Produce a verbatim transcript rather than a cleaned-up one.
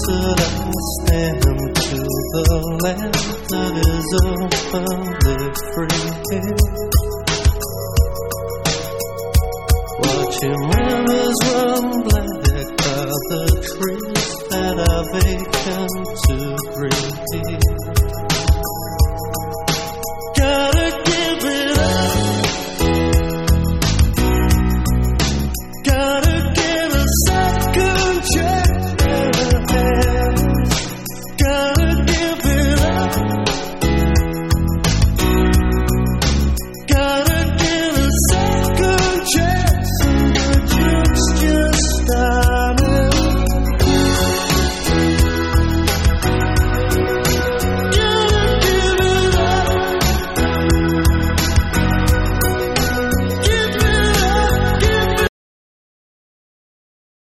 that I stand to the land that is open, live free here. Watching rivers run black by the trees that are vacant to breathe here.